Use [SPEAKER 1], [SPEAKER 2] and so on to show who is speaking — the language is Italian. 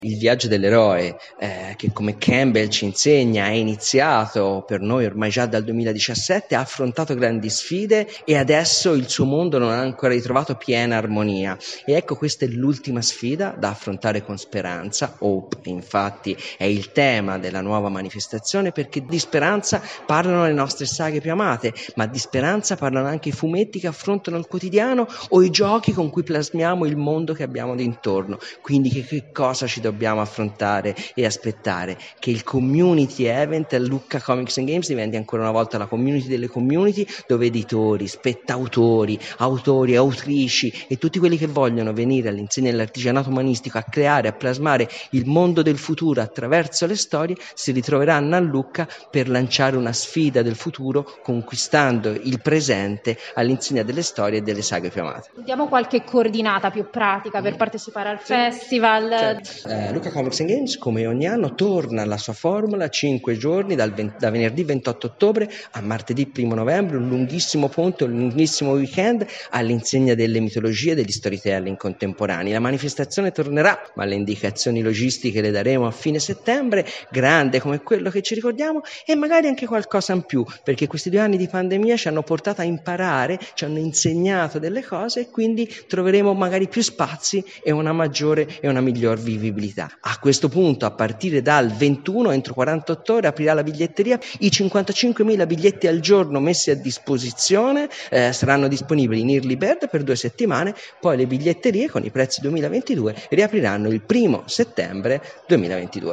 [SPEAKER 1] Il viaggio dell'eroe, che come Campbell ci insegna è iniziato per noi ormai già dal 2017, ha affrontato grandi sfide e adesso il suo mondo non ha ancora ritrovato piena armonia. E ecco, questa è l'ultima sfida da affrontare con speranza. Hope, infatti, è il tema della nuova manifestazione, perché di speranza parlano le nostre saghe più amate, ma di speranza parlano anche i fumetti che affrontano il quotidiano o i giochi con cui plasmiamo il mondo che abbiamo d'intorno. Quindi che cosa ci dobbiamo affrontare e aspettare? Che il community event Lucca Comics and Games diventi ancora una volta la community delle community, dove editori, spettautori, autori, autrici e tutti quelli che vogliono venire all'insegna dell'artigianato umanistico a creare, a plasmare il mondo del futuro attraverso le storie si ritroveranno a Lucca per lanciare una sfida del futuro, conquistando il presente all'insegna delle storie e delle saghe più amate.
[SPEAKER 2] Diamo qualche coordinata più pratica per partecipare al festival.
[SPEAKER 1] Lucca Comics and Games, come ogni anno, torna alla sua formula: 5 giorni, da venerdì 28 ottobre a martedì 1 novembre, un lunghissimo ponte, un lunghissimo weekend all'insegna delle mitologie e degli storytelling contemporanei. La manifestazione tornerà, ma le indicazioni logistiche le daremo a fine settembre, grande come quello che ci ricordiamo e magari anche qualcosa in più, perché questi 2 anni di pandemia ci hanno portato a imparare, ci hanno insegnato delle cose e quindi troveremo magari più spazi e una maggiore e una miglior vivibilità. A questo punto, a partire dal 21, entro 48 ore, aprirà la biglietteria. I 55.000 biglietti al giorno messi a disposizione saranno disponibili in early bird per 2 settimane, poi le biglietterie con i prezzi 2022 riapriranno il 1 settembre 2022.